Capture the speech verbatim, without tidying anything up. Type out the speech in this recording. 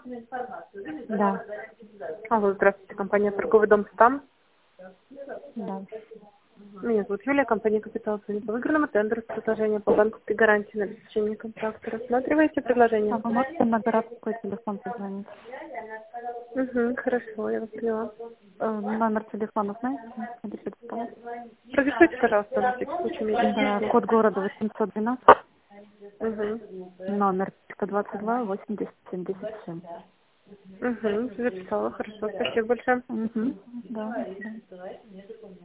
Да, Алло, здравствуйте, компания «Торговый дом Стам». да. Меня зовут Юлия, компания «Капитал». Звонит по выигранному тендеру с предложением по банковской гарантии на обеспечение контракта. Рассматриваете предложение? А вы можете на городской телефон позвонить? Угу, хорошо, я вас поняла. Э, номер телефона знаете? Или перестал? Продиктуйте, пожалуйста, на всякий случай. Мне Да, интересно. код города восемьсот двенадцать, Угу. номер сто двадцать два восемьдесят семьдесят семь. Угу, записала, хорошо, спасибо большое. Угу, да, да.